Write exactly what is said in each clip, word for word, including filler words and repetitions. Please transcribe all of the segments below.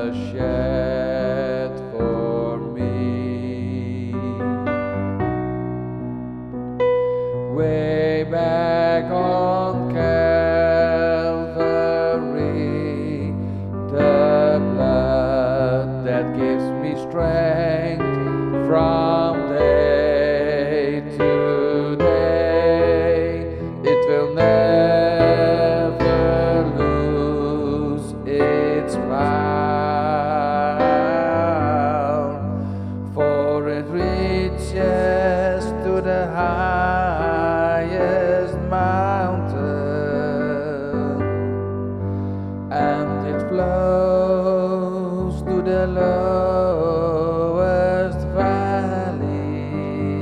shed for me. Way back on Calvary, the blood that gives me strength from day to day, it will never lose its power, for it reaches to the highest mountain, and it flows to the lowest valley.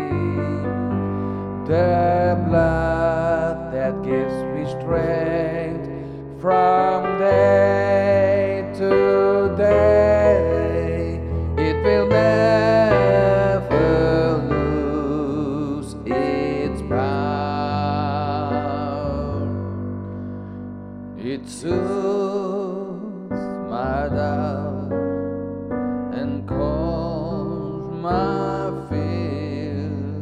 The blood that gives me strength from day to day, it will never lose its power. It soothes my doubt and calms my fears,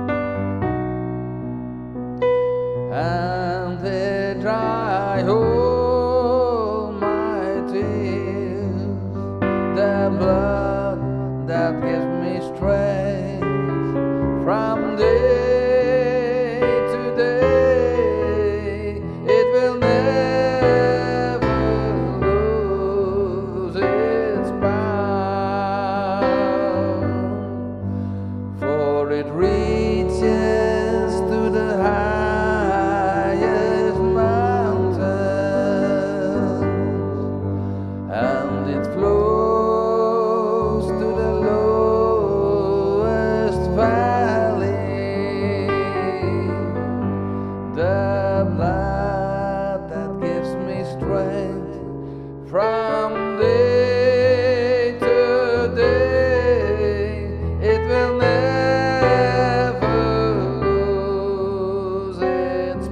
and they dry all my tears. The blood that gives me strength from day to day, it will never lose its power, for it reaches to the highest mountains, and it flows to the lowest valley. The blood that gives me strength from day to day, it will never lose its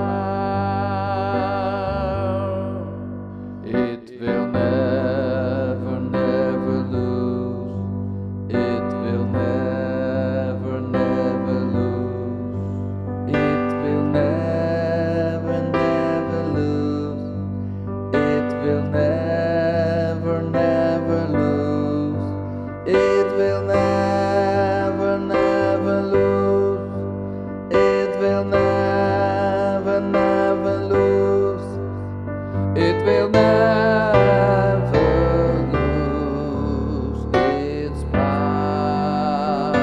power. It will never, never lose. It will never, never lose. It will never, never lose. It will never, never lose. It will never, never lose. It will never, never lose. It will never lose its power,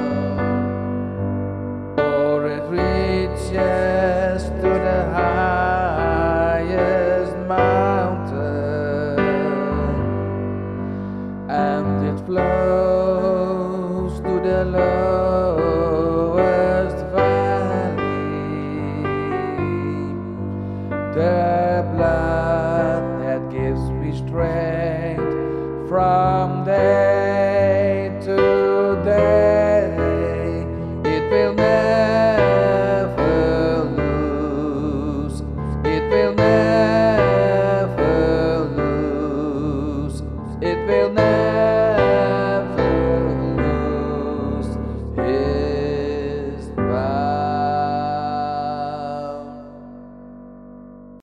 for it reaches to the highest mountain, and it flows to the lowest valley. The blood that gives me strength from day